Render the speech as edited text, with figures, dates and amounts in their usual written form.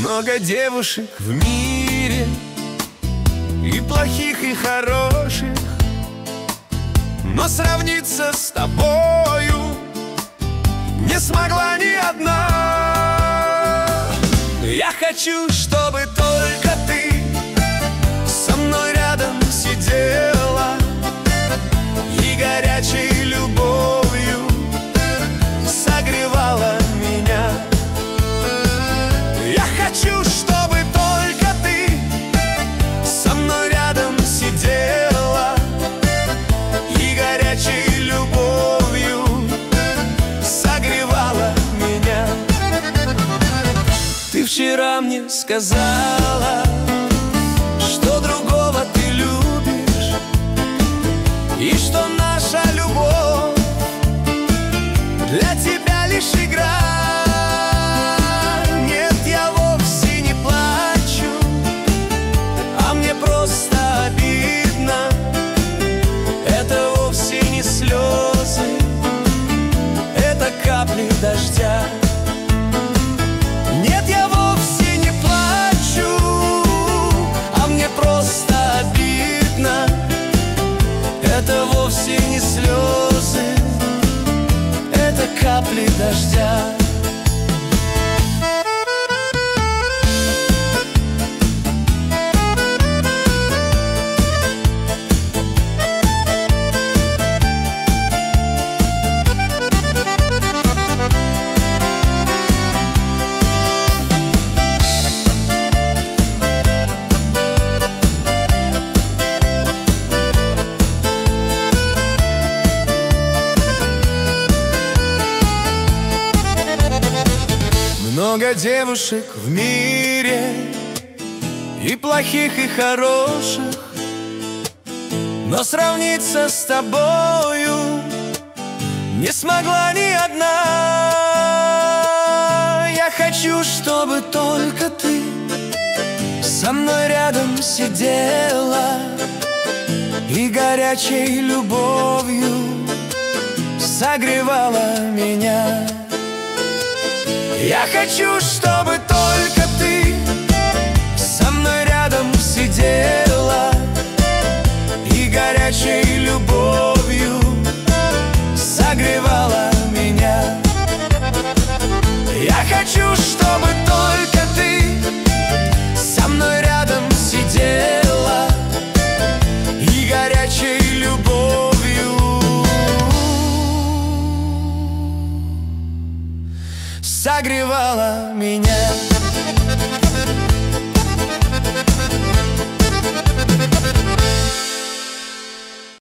Много девушек в мире, и плохих, и хороших, но сравниться с тобою не смогла ни одна. Я хочу, чтобы только ты со мной рядом сидела и горячей любовью согревала меня. Я хочу, чтобы только ты со мной рядом сидела и горячей любовью согревала меня. Ты вчера мне сказала, что другого ты любишь, и что наша любовь для тебя лишь игра. Нет, я вовсе не плачу, а мне просто обидно. Это вовсе не слезы, это капли дождя. Нет, я вовсе не плачу, а мне просто обидно. Это вовсе не слезы, это капли дождя. Много девушек в мире, и плохих, и хороших, но сравниться с тобою не смогла ни одна. Я хочу, чтобы только ты со мной рядом сидела и горячей любовью согревала меня. Я хочу, чтобы только ты со мной рядом сидела и горячей любовью согревала меня. Я хочу, чтобы только ты со мной рядом сидела и горячей любовью согревала меня.